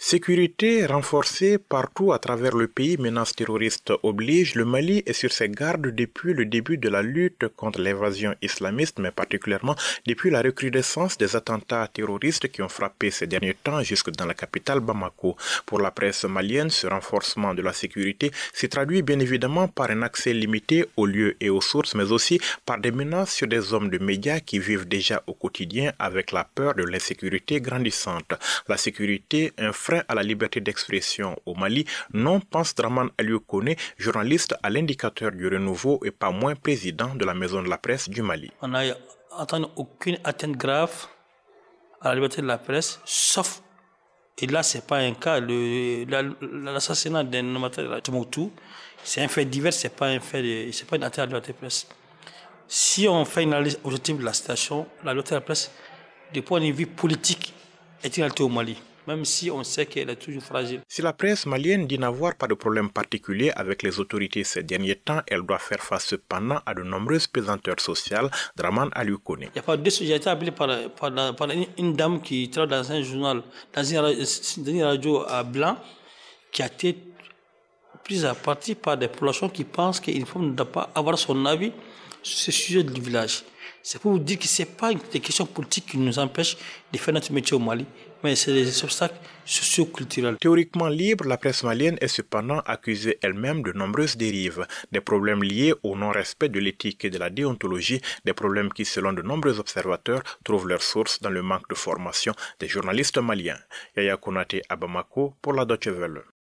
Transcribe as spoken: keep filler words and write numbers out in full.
Sécurité renforcée partout à travers le pays, menaces terroristes oblige, le Mali est sur ses gardes depuis le début de la lutte contre l'évasion islamiste, mais particulièrement depuis la recrudescence des attentats terroristes qui ont frappé ces derniers temps jusque dans la capitale Bamako. Pour la presse malienne, ce renforcement de la sécurité se traduit bien évidemment par un accès limité aux lieux et aux sources, mais aussi par des menaces sur des hommes de médias qui vivent déjà au quotidien avec la peur de l'insécurité grandissante. La sécurité, un frein à la liberté d'expression au Mali, non, pense Draman Aliou Koné, journaliste à l'Indicateur du Renouveau et pas moins président de la Maison de la Presse du Mali. On n'a entendu aucune atteinte grave à la liberté de la presse, sauf, et là c'est pas un cas, le, l'assassinat d'un amateur de Tombouctou, c'est un fait divers, c'est pas un fait, de, c'est pas une atteinte à la liberté de la presse. Si on fait une analyse objective de la situation, la liberté de la presse, du point de vue politique, est une réalité au Mali, même si on sait qu'elle est toujours fragile. Si la presse malienne dit n'avoir pas de problème particulier avec les autorités ces derniers temps, elle doit faire face cependant à de nombreuses pesanteurs sociales. Draman Aliou Koné. Il n'y a pas de j'ai été appelé par, par, par une dame qui travaille dans un journal, dans une, dans une radio à Blanc, qui a été prise à partie par des populations qui pensent qu'une femme ne doit pas avoir son avis sur ce sujet du village. C'est pour vous dire que ce n'est pas des questions politiques qui nous empêchent de faire notre métier au Mali, mais c'est des obstacles socio-culturels. Théoriquement libre, la presse malienne est cependant accusée elle-même de nombreuses dérives. Des problèmes liés au non-respect de l'éthique et de la déontologie, des problèmes qui, selon de nombreux observateurs, trouvent leur source dans le manque de formation des journalistes maliens. Yaya Konaté à Bamako pour la Deutsche Welle.